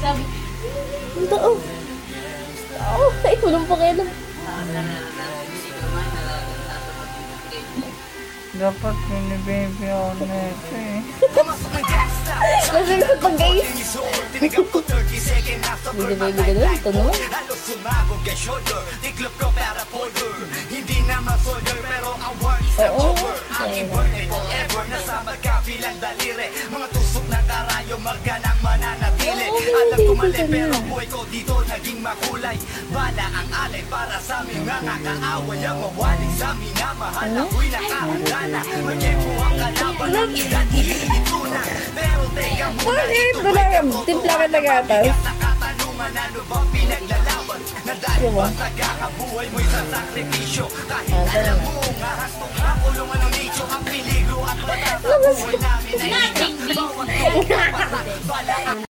Ang tao. Ay, walang pakialam. Dapat mini baby ako na ito eh. Kasi sa pag-guys. Hindi ba ibig doon? Ito naman. Oo. Mga tusok na karayo, marga ng mananatili. Alam ko mali pero buhay ko dito naging makulay. Bala ang alay para sa aming mga kaaway. Ang mawaling sa minamahal ako'y nakahanda na. Magyepo ang kalaban ng ilan ito na. Pero teka muna dito ay Timplakan na gatas. nakatanungan ano ba pinaglalaban. Na dahil ba tagakabuhay mo'y sa sakripisyo. Kahit alam mo nga hastong makulungan ng nicho. Ang peligro at batas sa buhay namin ay bawat